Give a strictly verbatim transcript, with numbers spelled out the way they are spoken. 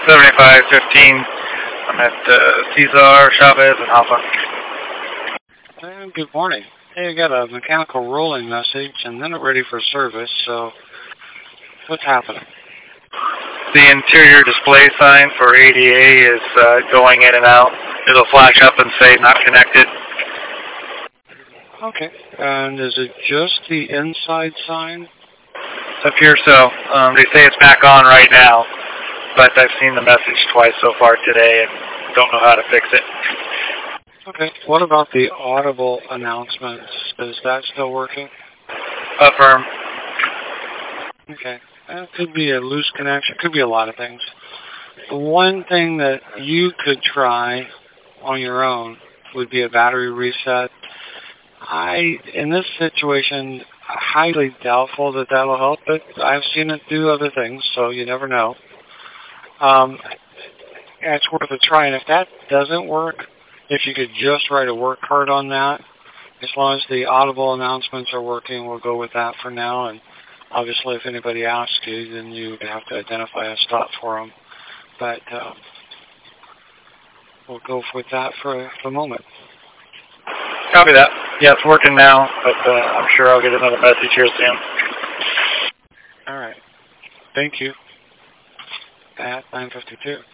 seventy-five fifteen. I'm at uh, Cesar, Chavez, and Alpha. Uh, good morning. Hey, I got a mechanical rolling message and then ready for service, so what's happening? The interior display sign for A D A is uh, going in and out. It'll flash up and say not connected. Okay. And is it just the inside sign? It appears so. Um, they say it's back on right now, but I've seen the message twice so far today and don't know how to fix it. Okay. What about the audible announcements? Is that still working? Affirm. Okay. That could be a loose connection. Could be a lot of things. One thing that you could try on your own would be a battery reset. I, in this situation, highly doubtful that that'll help, but I've seen it do other things, so you never know. Um, it's worth a try, and if that doesn't work, if you could just write a work card on that, as long as the audible announcements are working, we'll go with that for now. And obviously, if anybody asks you, then you have to identify a stop for them. But uh, we'll go with that for the moment. Copy that. Yeah, it's working now, but uh, I'm sure I'll get another message here soon. All right. Thank you. At nine fifty-two.